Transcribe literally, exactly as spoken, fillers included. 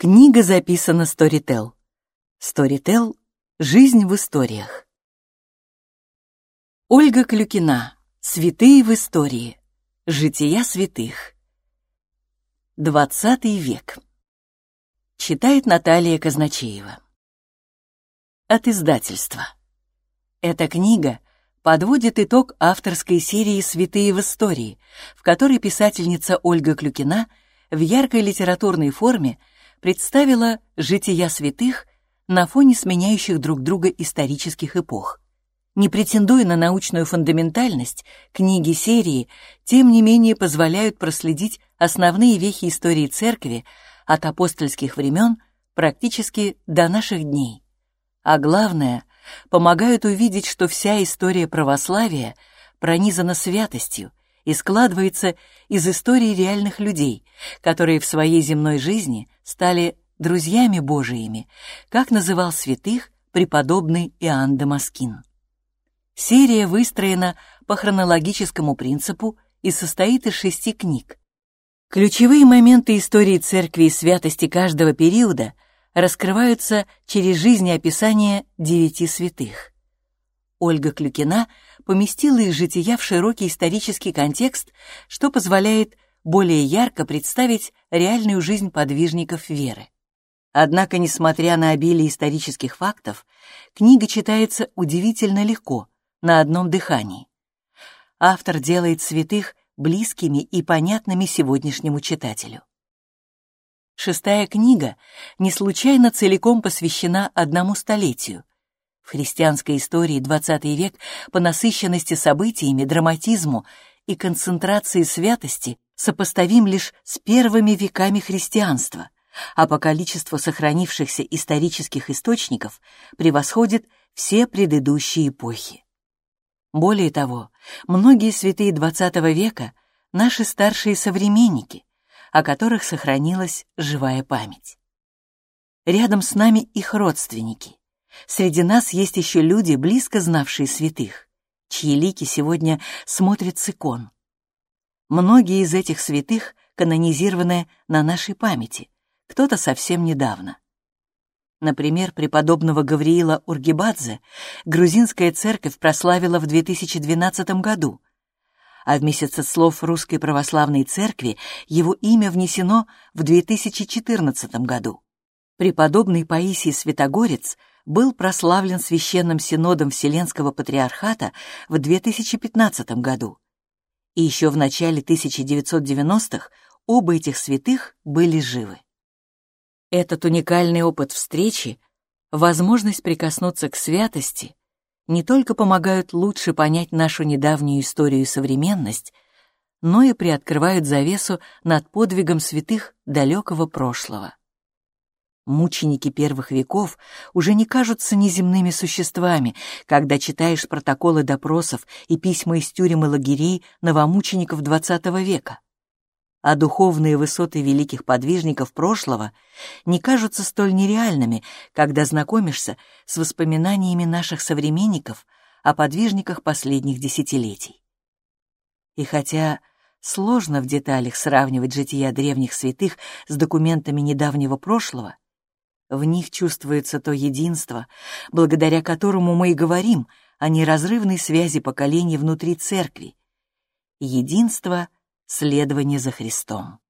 Книга записана Storytel. Storytel — жизнь в историях. Ольга Клюкина. Святые в истории. Жития святых. Двадцатый век. Читает Наталья Казначеева. От издательства. Эта книга подводит итог авторской серии «Святые в истории», в которой писательница Ольга Клюкина в яркой литературной форме представила жития святых на фоне сменяющих друг друга исторических эпох. Не претендуя на научную фундаментальность, книги серии, тем не менее, позволяют проследить основные вехи истории Церкви от апостольских времен практически до наших дней. А главное, помогают увидеть, что вся история православия пронизана святостью и складывается из истории реальных людей, которые в своей земной жизни стали друзьями Божиими, как называл святых преподобный Иоанн Дамаскин. Серия выстроена по хронологическому принципу и состоит из шести книг. Ключевые моменты истории Церкви и святости каждого периода раскрываются через жизнеописание девяти святых. Ольга Клюкина поместила их жития в широкий исторический контекст, что позволяет более ярко представить реальную жизнь подвижников веры. Однако, несмотря на обилие исторических фактов, книга читается удивительно легко, на одном дыхании. Автор делает святых близкими и понятными сегодняшнему читателю. Шестая книга не случайно целиком посвящена одному столетию. В христианской истории двадцатый век по насыщенности событиями, драматизму и концентрации святости сопоставим лишь с первыми веками христианства, а по количеству сохранившихся исторических источников превосходит все предыдущие эпохи. Более того, многие святые двадцатого века — наши старшие современники, о которых сохранилась живая память. Рядом с нами их родственники. Среди нас есть еще люди, близко знавшие святых, чьи лики сегодня смотрят с икон. Многие из этих святых канонизированы на нашей памяти, кто-то совсем недавно. Например, преподобного Гавриила Ургибадзе грузинская церковь прославила в две тысячи двенадцатом году, а в месяцеслов Русской Православной Церкви его имя внесено в две тысячи четырнадцатом году. Преподобный Паисий Святогорец был прославлен Священным Синодом Вселенского Патриархата в две тысячи пятнадцатом году. И еще в начале тысяча девятьсот девяностых оба этих святых были живы. Этот уникальный опыт встречи, возможность прикоснуться к святости, не только помогают лучше понять нашу недавнюю историю и современность, но и приоткрывают завесу над подвигом святых далекого прошлого. Мученики первых веков уже не кажутся неземными существами, когда читаешь протоколы допросов и письма из тюрем и лагерей новомучеников двадцатого века. А духовные высоты великих подвижников прошлого не кажутся столь нереальными, когда знакомишься с воспоминаниями наших современников о подвижниках последних десятилетий. И хотя сложно в деталях сравнивать жития древних святых с документами недавнего прошлого, в них чувствуется то единство, благодаря которому мы и говорим о неразрывной связи поколений внутри Церкви, единство следования за Христом.